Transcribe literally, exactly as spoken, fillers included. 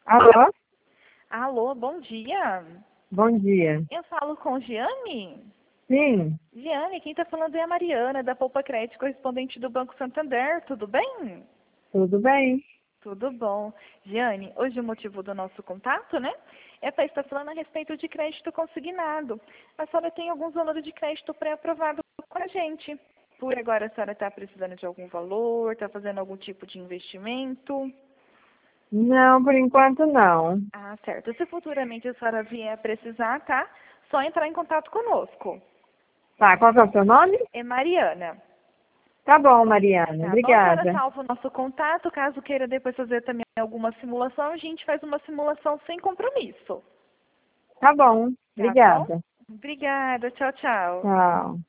Alô? Alô, bom dia. Bom dia. Eu falo com Giane? Sim, Giane, quem está falando é a Mariana, da Poupa Crédito, correspondente do Banco Santander. Tudo bem? tudo bem? Tudo bom. Giane, hoje o motivo do nosso contato, né? É para estar falando a respeito de crédito consignado. A senhora tem alguns valores de crédito pré-aprovado com a gente. Por agora, a senhora está precisando de algum valor, está fazendo algum tipo de investimento? Não, por enquanto não. Ah, certo. Se futuramente a senhora vier a precisar, tá? Só entrar em contato conosco. Tá, qual que é o seu nome? É Mariana. Tá bom, Mariana. Tá bom? A senhora Obrigada. salva o nosso contato. Caso queira depois fazer também alguma simulação, a gente faz uma simulação sem compromisso. Tá bom. Tá bom? Obrigada. Obrigada. Tchau, tchau. Tchau.